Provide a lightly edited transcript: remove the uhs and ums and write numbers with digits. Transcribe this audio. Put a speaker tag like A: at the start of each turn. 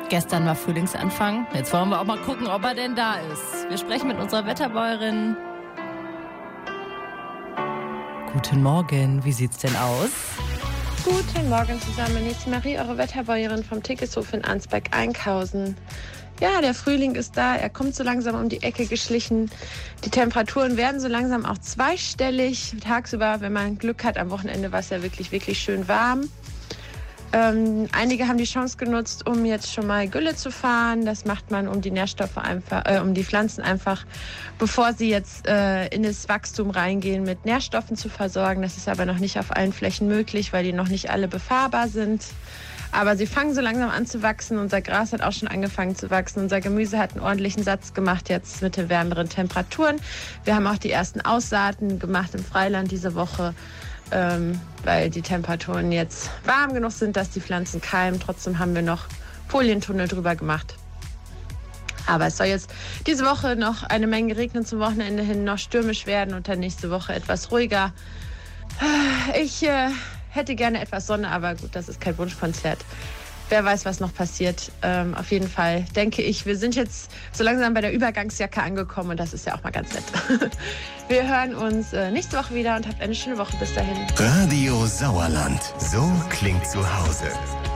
A: Gestern war Frühlingsanfang. Jetzt wollen wir auch mal gucken, ob er denn da ist. Wir sprechen mit unserer Wetterbäuerin. Guten Morgen, wie sieht's denn aus?
B: Guten Morgen zusammen, hier ist Marie, eure Wetterbäuerin vom Tickeshof in Ansbeck-Einkausen. Ja, der Frühling ist da, er kommt so langsam um die Ecke geschlichen. Die Temperaturen werden so langsam auch zweistellig. Tagsüber, wenn man Glück hat, am Wochenende war es ja wirklich, wirklich schön warm. Einige haben die Chance genutzt, um jetzt schon mal Gülle zu fahren. Das macht man, um die Nährstoffe einfach, um die Pflanzen einfach, bevor sie jetzt in das Wachstum reingehen, mit Nährstoffen zu versorgen. Das ist aber noch nicht auf allen Flächen möglich, weil die noch nicht alle befahrbar sind. Aber sie fangen so langsam an zu wachsen. Unser Gras hat auch schon angefangen zu wachsen. Unser Gemüse hat einen ordentlichen Satz gemacht jetzt mit den wärmeren Temperaturen. Wir haben auch die ersten Aussaaten gemacht im Freiland diese Woche, weil die Temperaturen jetzt warm genug sind, dass die Pflanzen keimen. Trotzdem haben wir noch Folientunnel drüber gemacht. Aber es soll jetzt diese Woche noch eine Menge regnen, zum Wochenende hin noch stürmisch werden und dann nächste Woche etwas ruhiger. Ich hätte gerne etwas Sonne, aber gut, das ist kein Wunschkonzert. Wer weiß, was noch passiert. Auf jeden Fall denke ich, wir sind jetzt so langsam bei der Übergangsjacke angekommen und das ist ja auch mal ganz nett. Wir hören uns nächste Woche wieder und habt eine schöne Woche bis dahin.
C: Radio Sauerland, so klingt zu Hause.